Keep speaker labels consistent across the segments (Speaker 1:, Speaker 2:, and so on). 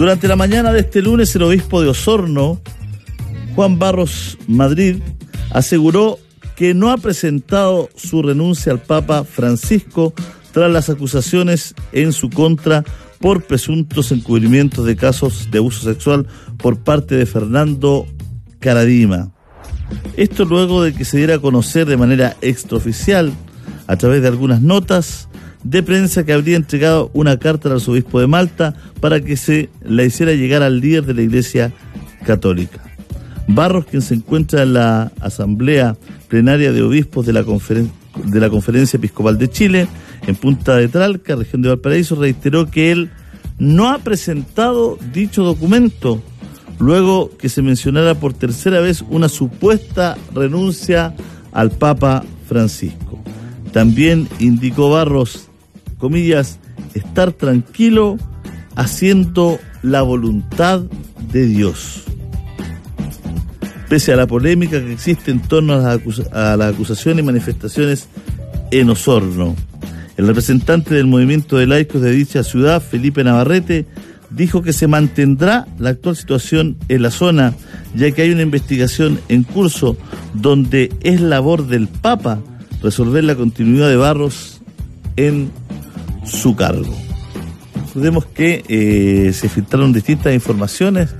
Speaker 1: Durante la mañana de este lunes, el obispo de Osorno, Juan Barros Madrid, aseguró que no ha presentado su renuncia al Papa Francisco tras las acusaciones en su contra por presuntos encubrimientos de casos de abuso sexual por parte de Fernando Karadima. Esto luego de que se diera a conocer de manera extraoficial, a través de algunas notas de prensa, que habría entregado una carta al arzobispo de Malta para que se la hiciera llegar al líder de la Iglesia Católica. Barros, quien se encuentra en la Asamblea Plenaria de Obispos de la Conferencia Episcopal de Chile, en Punta de Tralca, región de Valparaíso, reiteró que él no ha presentado dicho documento, luego que se mencionara por tercera vez una supuesta renuncia al Papa Francisco. También indicó Barros, comillas, estar tranquilo haciendo la voluntad de Dios. Pese a la polémica que existe en torno a las acusaciones y manifestaciones en Osorno, el representante del movimiento de laicos de dicha ciudad, Felipe Navarrete, dijo que se mantendrá la actual situación en la zona, ya que hay una investigación en curso donde es labor del Papa resolver la continuidad de Barros en su cargo. Recordemos que se filtraron distintas informaciones,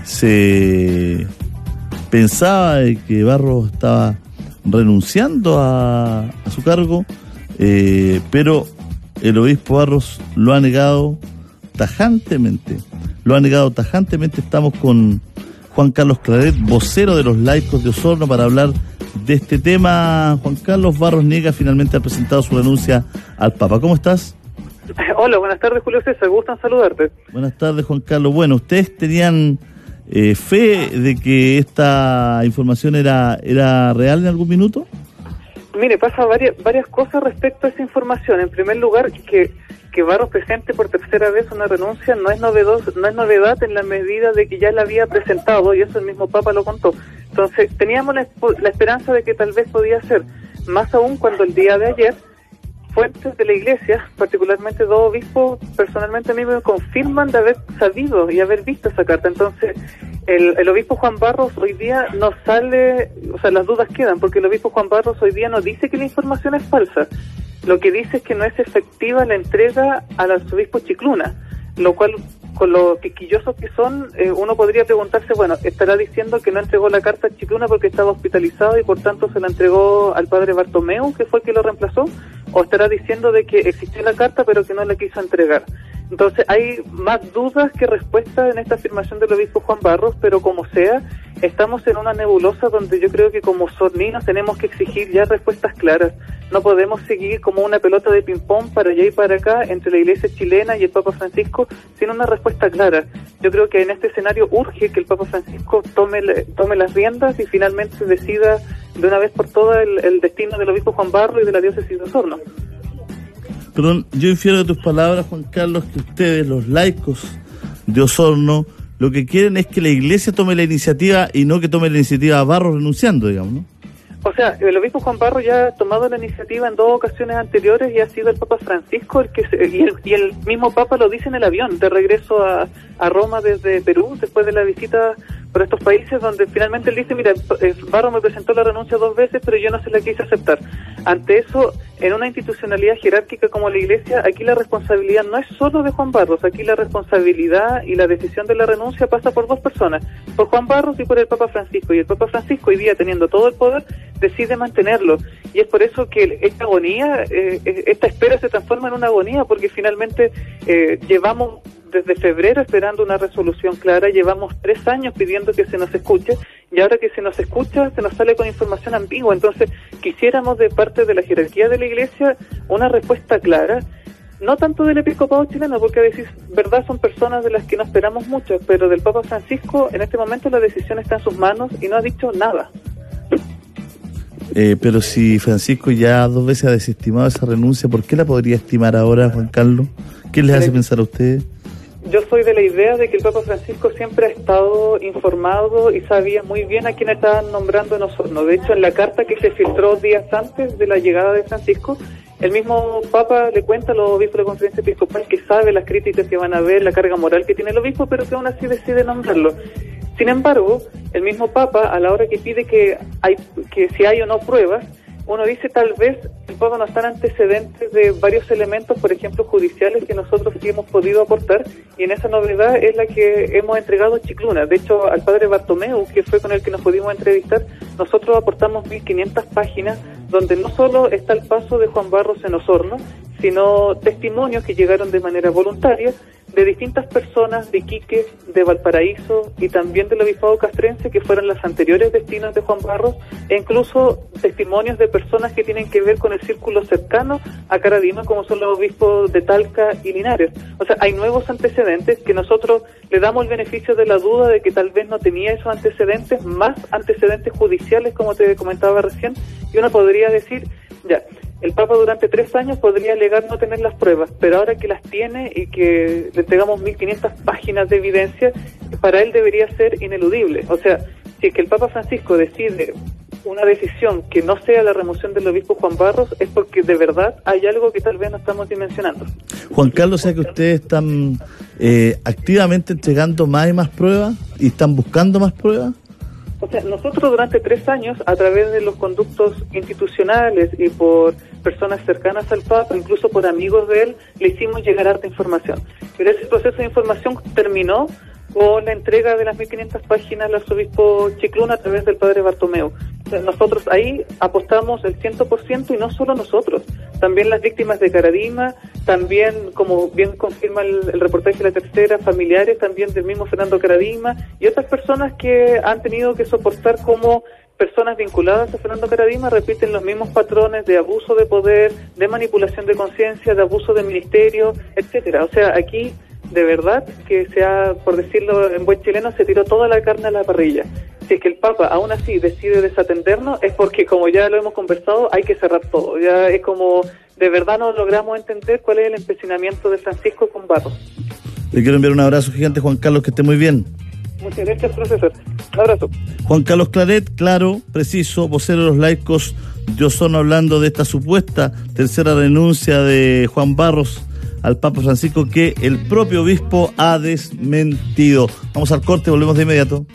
Speaker 1: se pensaba que Barros estaba renunciando a su cargo, pero el obispo Barros lo ha negado tajantemente. Estamos con Juan Carlos Claret, vocero de los laicos de Osorno, para hablar de este tema. Juan Carlos, Barros niega finalmente haber presentado su renuncia al Papa. ¿Cómo estás?
Speaker 2: Hola, buenas tardes, Julio César, gustan saludarte.
Speaker 1: Buenas tardes, Juan Carlos. Bueno, ¿ustedes tenían fe de que esta información era real en algún minuto?
Speaker 2: Mire, pasa varias cosas respecto a esa información. En primer lugar, que Barros presente por tercera vez una renuncia no es novedad en la medida de que ya la había presentado, y eso el mismo Papa lo contó. Entonces, teníamos la esperanza de que tal vez podía ser, más aún cuando el día de ayer fuentes de la Iglesia, particularmente dos obispos, personalmente a mí me confirman de haber sabido y haber visto esa carta. Entonces, el obispo Juan Barros hoy día no sale, o sea, las dudas quedan, porque el obispo Juan Barros hoy día no dice que la información es falsa. Lo que dice es que no es efectiva la entrega al arzobispo Chicluna, lo cual, con lo quisquillosos que son, uno podría preguntarse, bueno, ¿estará diciendo que no entregó la carta a Chicluna porque estaba hospitalizado y por tanto se la entregó al padre Bartomeu, que fue el que lo reemplazó? ¿O estará diciendo de que existió la carta pero que no la quiso entregar? Entonces hay más dudas que respuestas en esta afirmación del obispo Juan Barros, pero como sea, estamos en una nebulosa donde yo creo que como osorninos tenemos que exigir ya respuestas claras. No podemos seguir como una pelota de ping-pong para allá y para acá entre la Iglesia chilena y el Papa Francisco sin una respuesta clara. Yo creo que en este escenario urge que el Papa Francisco tome las riendas y finalmente decida de una vez por todas el destino del obispo Juan Barros y de la diócesis de Osorno.
Speaker 1: Perdón, yo infiero de tus palabras, Juan Carlos, que ustedes, los laicos de Osorno, lo que quieren es que la Iglesia tome la iniciativa y no que tome la iniciativa a Barros renunciando, digamos, ¿no?
Speaker 2: O sea, el obispo Juan Barros ya ha tomado la iniciativa en dos ocasiones anteriores y ha sido el Papa Francisco el que y el mismo Papa lo dice en el avión de regreso a Roma desde Perú, después de la visita por estos países, donde finalmente él dice, mira, Barros me presentó la renuncia 2 veces, pero yo no se la quise aceptar. Ante eso, en una institucionalidad jerárquica como la Iglesia, aquí la responsabilidad no es solo de Juan Barros, aquí la responsabilidad y la decisión de la renuncia pasa por dos personas, por Juan Barros y por el Papa Francisco, y el Papa Francisco hoy día, teniendo todo el poder, decide mantenerlo, y es por eso que esta agonía, esta espera se transforma en una agonía, porque finalmente llevamos desde febrero esperando una resolución clara, llevamos 3 años pidiendo que se nos escuche, y ahora que se nos escucha, se nos sale con información ambigua. Entonces, quisiéramos de parte de la jerarquía de la Iglesia una respuesta clara, no tanto del episcopado chileno, porque a veces, verdad, son personas de las que no esperamos mucho, pero del Papa Francisco, en este momento la decisión está en sus manos y no ha dicho nada.
Speaker 1: Pero si Francisco ya 2 veces ha desestimado esa renuncia, ¿por qué la podría estimar ahora, Juan Carlos? ¿Qué les hace pensar a ustedes?
Speaker 2: Yo soy de la idea de que el Papa Francisco siempre ha estado informado y sabía muy bien a quién estaban nombrando en Osorno. De hecho, en la carta que se filtró días antes de la llegada de Francisco, el mismo Papa le cuenta a los obispos de la Conferencia Episcopal que sabe las críticas que van a haber, la carga moral que tiene el obispo, pero que aún así decide nombrarlo. Sin embargo, el mismo Papa, a la hora que pide que si hay o no pruebas, uno dice tal vez el Papa no está en antecedentes de varios elementos, por ejemplo, judiciales que nosotros sí hemos podido aportar, y en esa novedad es la que hemos entregado a Chicluna. De hecho, al padre Bartomeu, que fue con el que nos pudimos entrevistar, nosotros aportamos 1.500 páginas donde no solo está el paso de Juan Barros en Osorno, sino testimonios que llegaron de manera voluntaria de distintas personas de Iquique, de Valparaíso y también del obispado castrense que fueron las anteriores destinos de Juan Barros, e incluso testimonios de personas que tienen que ver con el círculo cercano a Caradima, como son los obispos de Talca y Linares. O sea, hay nuevos antecedentes que nosotros le damos el beneficio de la duda de que tal vez no tenía esos antecedentes, más antecedentes judiciales, como te comentaba recién, y uno podría decir, ya, el Papa durante 3 años podría alegar no tener las pruebas, pero ahora que las tiene y que le entregamos 1.500 páginas de evidencia, para él debería ser ineludible. O sea, si es que el Papa Francisco decide una decisión que no sea la remoción del obispo Juan Barros, es porque de verdad hay algo que tal vez no estamos dimensionando.
Speaker 1: Juan Carlos, o sea que ustedes están activamente entregando más y más pruebas y están buscando más pruebas.
Speaker 2: O sea, nosotros durante 3 años, a través de los conductos institucionales y por personas cercanas al Papa, incluso por amigos de él, le hicimos llegar harta información. Pero ese proceso de información terminó con la entrega de las 1.500 páginas al arzobispo Chicluna a través del padre Bartomeu. O sea, nosotros ahí apostamos el 100%, y no solo nosotros, también las víctimas de Caradima, también, como bien confirma el reportaje de La Tercera, familiares también del mismo Fernando Caradima y otras personas que han tenido que soportar como personas vinculadas a Fernando Caradima repiten los mismos patrones de abuso de poder, de manipulación de conciencia, de abuso de ministerio, etcétera. O sea, aquí de verdad que por decirlo en buen chileno, se tiró toda la carne a la parrilla. Si es que el Papa aún así decide desatendernos, es porque, como ya lo hemos conversado, hay que cerrar todo. Ya es como, de verdad no logramos entender cuál es el empecinamiento de Francisco con Barros.
Speaker 1: Le quiero enviar un abrazo gigante, Juan Carlos, que esté muy bien.
Speaker 2: Muchas gracias, profesor. Un abrazo.
Speaker 1: Juan Carlos Claret, claro, preciso, vocero de los laicos de Osorno, hablando de esta supuesta tercera renuncia de Juan Barros al Papa Francisco, que el propio obispo ha desmentido. Vamos al corte, volvemos de inmediato.